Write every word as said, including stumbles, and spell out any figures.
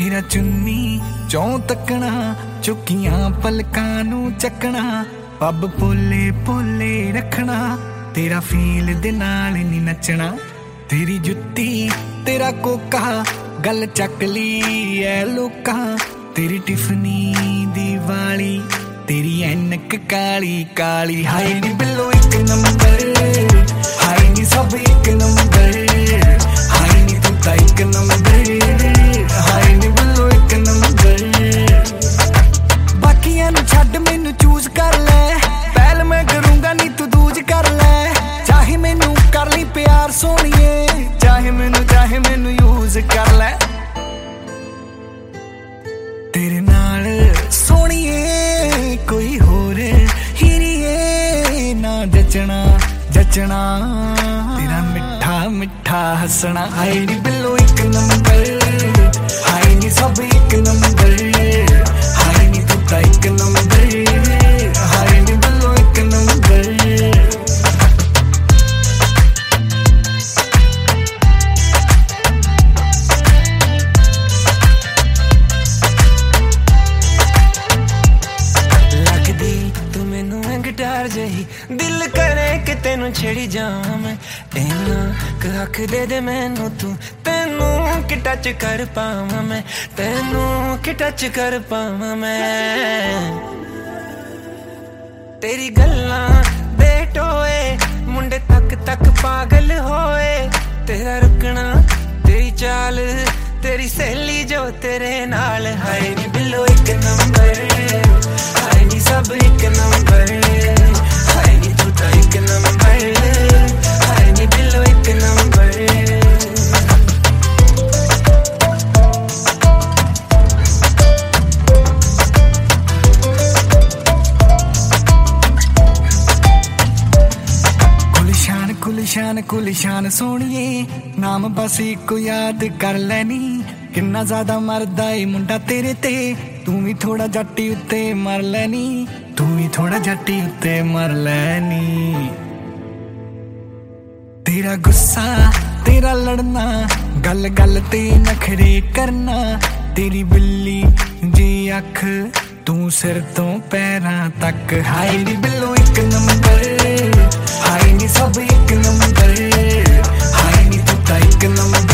तेरा चुन्नी चौं तकना चुकियां पलकां नू चकना पब पोले पोले रखना तेरा फील दे नाल नी नचना तेरी जुत्ती तेरा कोका गल चकली ऐ लोका तेरी टिफनी दी वाली तेरी ऐनक काली काली हाय नी बिल्लो एक नंबर हाय नी सब एक नंबर हाय नी तू ता एक नंबर हाय नी बिल्लो एक नंबर बाकियां नू छड्ड मैनू चूज कर ले पहल मैं करूंगा नी तू दूज कर ले चाहे मैनू कर ली प्यार सोनिए चाहे मैनू चाहे मैनू यूज कर ले तेरे नाल सोनिए कोई होर ही नहीं ना जचना जचना तेरा मिठा मिठा हसना हाय नी बिल्लो एक नंबर हाय नी सब एक नंबर हाय नी तू ता एक नंबर हाय नी बिल्लो एक नंबर गिटार जही दिल करे कि तेनू छेड़ी जावां मैं इन्ना हक दे दे मैनू तू तेनू कि टच कर पावां मैं तेनू कि टच कर पावां मैं तेरी गल्लां बेटोए मुंडे तक तक पागल होए तेरा रुकना तेरी चाल तेरी सहेली जो तेरे नाल हाय नी बिल्लो एक नंबर हाय नी सब एक नंबर हाय नी तू ता एक नंबर हाय नी बिल्लो एक नंबर कुलशान कुलशान कुलशान सोनिए नाम बस इको याद कर लैनी किन्ना ज्यादा मरदा ए मुंडा तेरे ते तू भी थोड़ा जट्टी उत्ते मर लैनी तू भी थोड़ा जट्टी उत्ते मर लैनी तेरा गुस्सा तेरा लड़ना गल गल ते नखरे करना तेरी बिल्ली जी अख तू सिर तो पैरां तक हाय नी बिल्लो एक नंबर हाय नी सब एक नंबर हाय नी तू ता एक नंबर